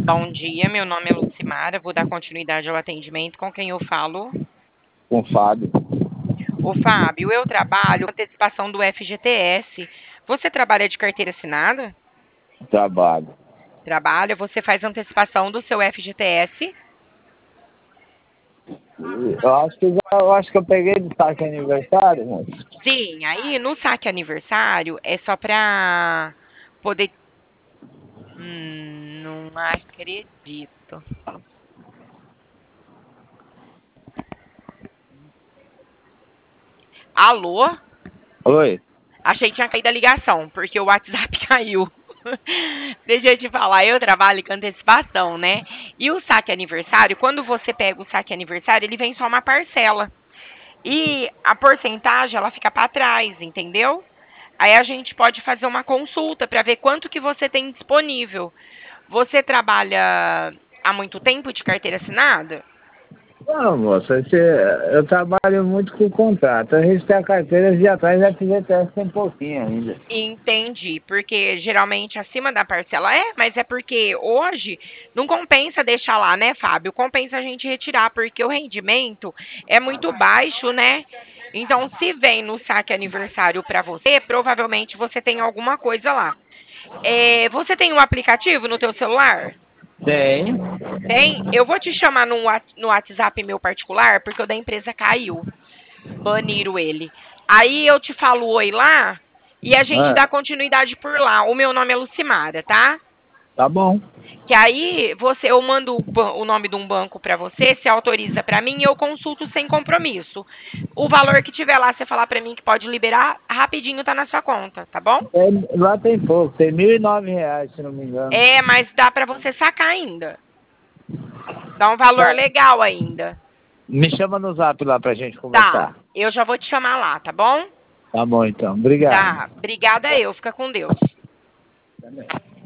Bom dia, meu nome é Lucimara, vou dar continuidade ao atendimento. Com quem eu falo? Com o Fábio. Ô, Fábio, eu trabalho com antecipação do FGTS. Você trabalha de carteira assinada? Trabalho. Trabalha, você faz antecipação do seu FGTS? Eu acho que eu peguei de saque aniversário, moço. Sim, aí no saque aniversário é só pra poder. Não acredito. Alô? Oi. Achei que tinha caído a ligação, porque o WhatsApp caiu. Deixa eu te falar, eu trabalho com antecipação, né? E o saque aniversário, quando você pega o saque aniversário, ele vem só uma parcela. E a porcentagem, ela fica para trás, entendeu? Aí a gente pode fazer uma consulta para ver quanto que você tem disponível. Você trabalha há muito tempo de carteira assinada? Não, moça, eu trabalho muito com contrato. A gente tem a carteira de atrás da FGTS tem pouquinho ainda. Entendi, porque geralmente acima da parcela mas é porque hoje não compensa deixar lá, né, Fábio? Compensa a gente retirar, porque o rendimento é muito baixo, né? Então, se vem no saque aniversário para você, provavelmente você tem alguma coisa lá. Você tem um aplicativo no teu celular? Tem. Tem? Eu vou te chamar no WhatsApp meu particular, porque o da empresa caiu. Baniram ele. Aí eu te falo oi lá e a gente Ah, dá continuidade por lá. O meu nome é Lucimara, tá? tá bom. Que aí eu mando o nome de um banco pra você, você autoriza pra mim e eu consulto sem compromisso. O valor que tiver lá, você falar pra mim que pode liberar, rapidinho tá na sua conta, tá bom? Lá tem pouco, tem R$ 1.009, se não me engano. Mas dá pra você sacar ainda. Dá um valor Tá. legal ainda. Me chama no zap lá pra gente Tá, conversar. eu já vou te chamar lá, tá bom? Tá bom, então. Obrigado. Tá, obrigada fica com Deus. Também.